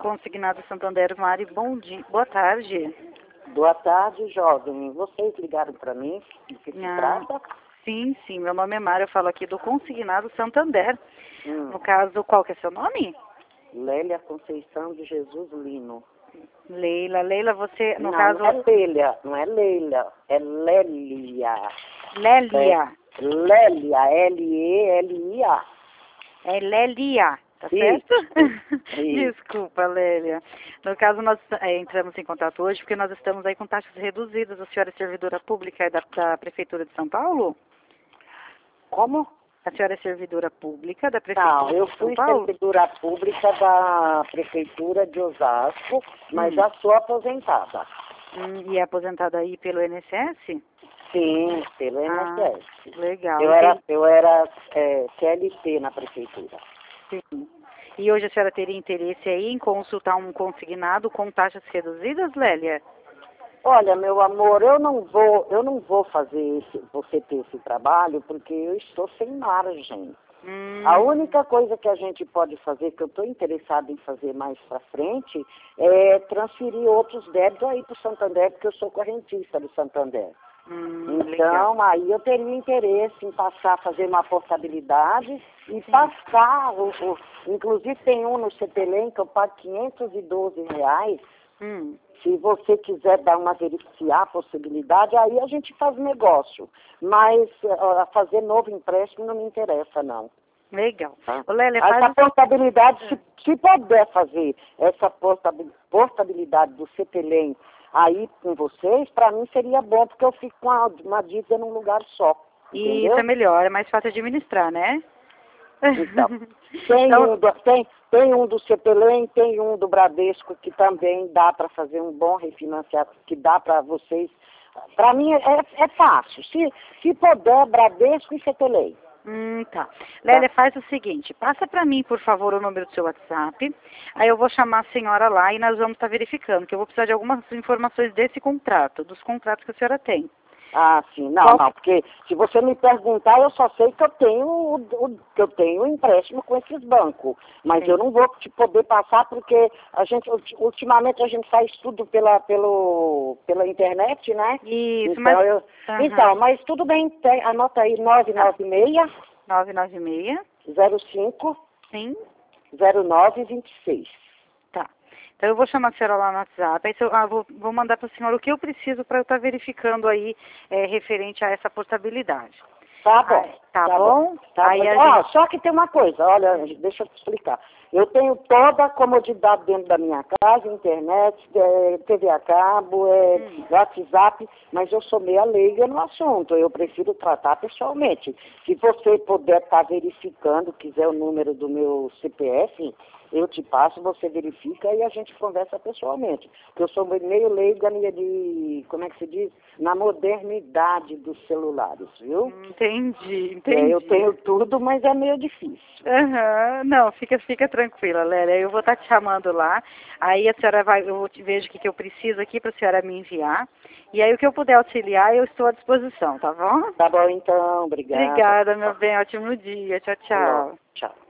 Consignado Santander, Mari, bom dia, boa tarde. Boa tarde, jovem. Vocês ligaram para mim? Do que se trata? Sim, meu nome é Mari, eu falo aqui do Consignado Santander. No caso, qual que é seu nome? Lélia Conceição de Jesus Lino. Leila, você, no não, caso... Não é Lélia, não é Leila, é Lélia. Lélia. Lélia, L-E-L-I-A. É Lélia, tá certo? Desculpa, Lélia. No caso, nós entramos em contato hoje porque nós estamos aí com taxas reduzidas. A senhora é servidora pública da Prefeitura de São Paulo? Como? A senhora é servidora pública da Prefeitura Não, eu de São fui Paulo? servidora pública da Prefeitura de Osasco, mas já sou aposentada. E é aposentada aí pelo INSS? Sim, pelo INSS. Legal. Eu era CLT na Prefeitura. Sim. E hoje a senhora teria interesse aí em consultar um consignado com taxas reduzidas, Lélia? Olha, meu amor, eu não vou fazer você ter esse trabalho porque eu estou sem margem. A única coisa que a gente pode fazer, que eu estou interessada em fazer mais para frente, é transferir outros débitos aí para o Santander, porque eu sou correntista do Santander. Então, legal. aí eu teria interesse em passar a fazer uma portabilidade e passar, inclusive tem um no CPLEM que eu pago R$512. Se você quiser verificar a possibilidade, aí a gente faz negócio. Mas fazer novo empréstimo não me interessa, não. Legal. Tá? Lélia, essa portabilidade, se puder fazer essa portabilidade do CPLEM aí com vocês, para mim seria bom, porque eu fico com uma dívida num lugar só. E entendeu? isso é melhor, é mais fácil administrar, né? Então, tem um do CPLEM, tem um do Bradesco, que também dá para fazer um bom refinanciamento, que dá para vocês. Para mim é fácil. Se puder, Bradesco e CPLEM. Tá. Lélia, faz o seguinte, passa para mim, por favor, o número do seu WhatsApp, aí eu vou chamar a senhora lá e nós vamos estar verificando, que eu vou precisar de algumas informações desse contrato, dos contratos que a senhora tem. Ah, sim. Não, porque se você me perguntar, eu só sei que eu tenho empréstimo com esses bancos. Mas eu não vou te poder passar porque ultimamente a gente faz tudo pela internet, né? Isso, então, mas tudo bem, anota aí 996 996 05 sim 0926. Tá. Então eu vou chamar a senhora lá no WhatsApp, aí vou mandar para a senhora o que eu preciso para eu estar verificando aí referente a essa portabilidade. Tá bom. Tá bom? Aí Só que tem uma coisa, olha, deixa eu te explicar. Eu tenho toda a comodidade dentro da minha casa, internet, TV a cabo, WhatsApp, mas eu sou meia leiga no assunto, eu prefiro tratar pessoalmente. Se você puder estar verificando, quiser o número do meu CPF, eu te passo, você verifica e a gente conversa pessoalmente. Porque eu sou meio leiga como é que se diz? Na modernidade dos celulares, viu? Entendi. Eu tenho tudo, mas é meio difícil. Não, fica tranquila, Lélia. Eu vou estar te chamando lá. Aí a senhora eu vejo o que eu preciso aqui para a senhora me enviar. E aí o que eu puder auxiliar, eu estou à disposição, tá bom? Tá bom, então. Obrigada. Obrigada, meu bem. Ótimo dia. Tchau. Tchau.